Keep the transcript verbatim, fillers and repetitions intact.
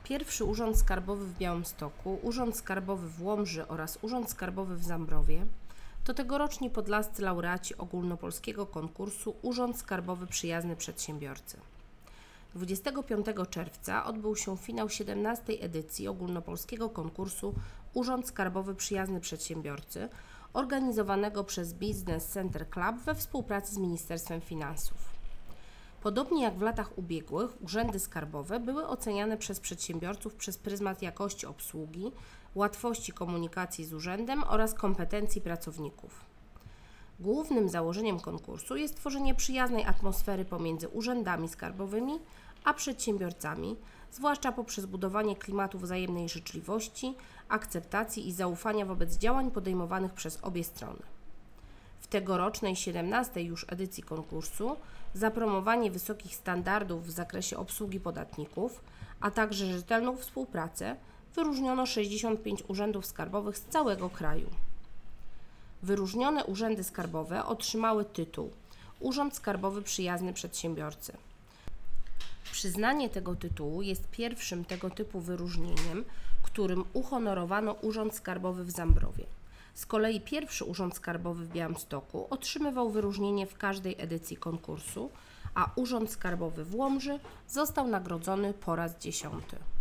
Pierwszy Urząd Skarbowy w Białymstoku, Urząd Skarbowy w Łomży oraz Urząd Skarbowy w Zambrowie to tegoroczni podlascy laureaci ogólnopolskiego konkursu Urząd Skarbowy Przyjazny Przedsiębiorcy. dwudziestego piątego czerwca odbył się finał siedemnastej edycji ogólnopolskiego konkursu Urząd Skarbowy Przyjazny Przedsiębiorcy, organizowanego przez Business Center Club we współpracy z Ministerstwem Finansów. Podobnie jak w latach ubiegłych, urzędy skarbowe były oceniane przez przedsiębiorców przez pryzmat jakości obsługi, łatwości komunikacji z urzędem oraz kompetencji pracowników. Głównym założeniem konkursu jest tworzenie przyjaznej atmosfery pomiędzy urzędami skarbowymi a przedsiębiorcami, zwłaszcza poprzez budowanie klimatu wzajemnej życzliwości, akceptacji i zaufania wobec działań podejmowanych przez obie strony. W tegorocznej siedemnastej już edycji konkursu za promowanie wysokich standardów w zakresie obsługi podatników, a także rzetelną współpracę wyróżniono sześćdziesiąt pięć urzędów skarbowych z całego kraju. Wyróżnione urzędy skarbowe otrzymały tytuł Urząd Skarbowy Przyjazny Przedsiębiorcy. Przyznanie tego tytułu jest pierwszym tego typu wyróżnieniem, którym uhonorowano Urząd Skarbowy w Zambrowie. Z kolei pierwszy Urząd Skarbowy w Białymstoku otrzymywał wyróżnienie w każdej edycji konkursu, a Urząd Skarbowy w Łomży został nagrodzony po raz dziesiąty.